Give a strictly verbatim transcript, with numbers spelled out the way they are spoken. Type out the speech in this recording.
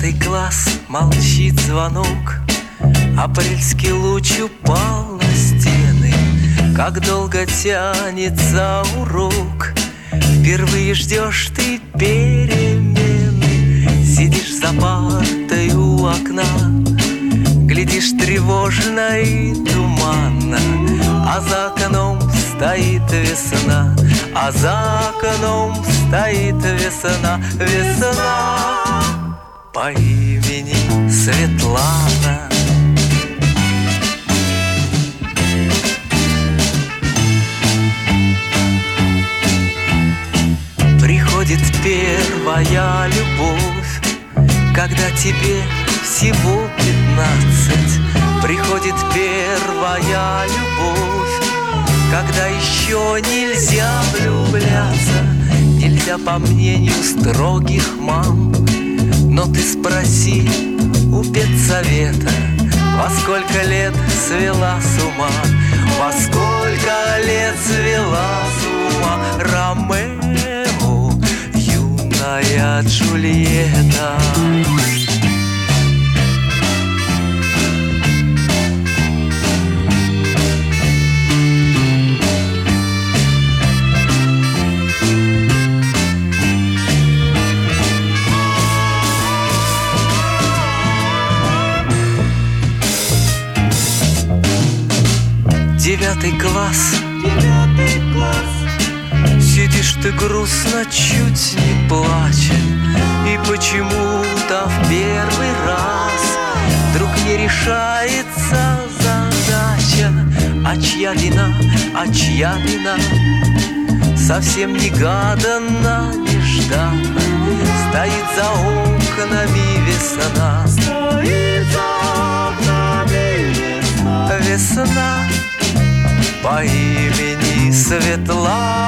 Девятый класс, молчит звонок, апрельский луч упал на стены. Как долго тянется урок, впервые ждешь ты перемены. Сидишь за партой у окна, глядишь тревожно и туманно, а за окном стоит весна, а за окном стоит весна, весна по имени Светлана. Приходит первая любовь, когда тебе всего пятнадцать. Приходит первая любовь, когда еще нельзя влюбляться. Нельзя, по мнению строгих мам. Но ты спроси у педсовета, во сколько лет свела с ума, во сколько лет свела с ума Ромео, юная Джульетта. Девятый класс, девятый класс, сидишь ты грустно, чуть не плача, и почему-то в первый раз вдруг не решается задача. А чья вина, а чья вина, совсем негаданно, нежданно стоит за окнами весна. Стоит за окнами весна, весна по имени Светлана.